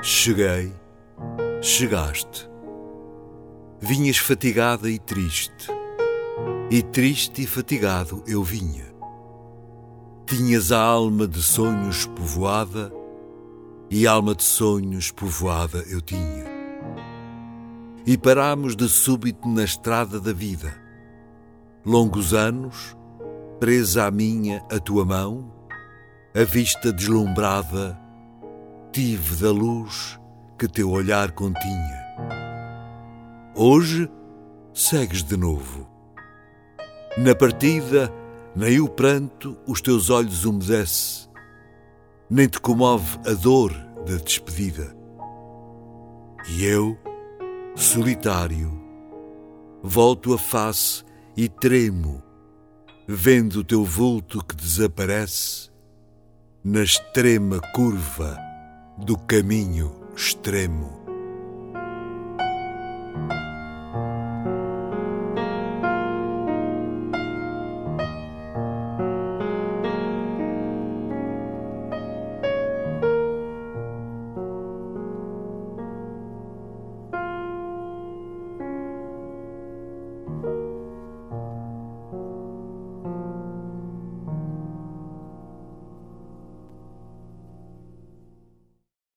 Cheguei, chegaste. Vinhas fatigada e triste e fatigado eu vinha. Tinhas a alma de sonhos povoada, e alma de sonhos povoada eu tinha. E parámos de súbito na estrada da vida. Longos anos, presa à minha, a tua mão, a vista deslumbrada, tive da luz que teu olhar continha. Hoje segues de novo. Na partida, nem o pranto os teus olhos umedece, nem te comove a dor da despedida. E eu, solitário, volto a face e tremo, vendo o teu vulto que desaparece na extrema curva do caminho extremo.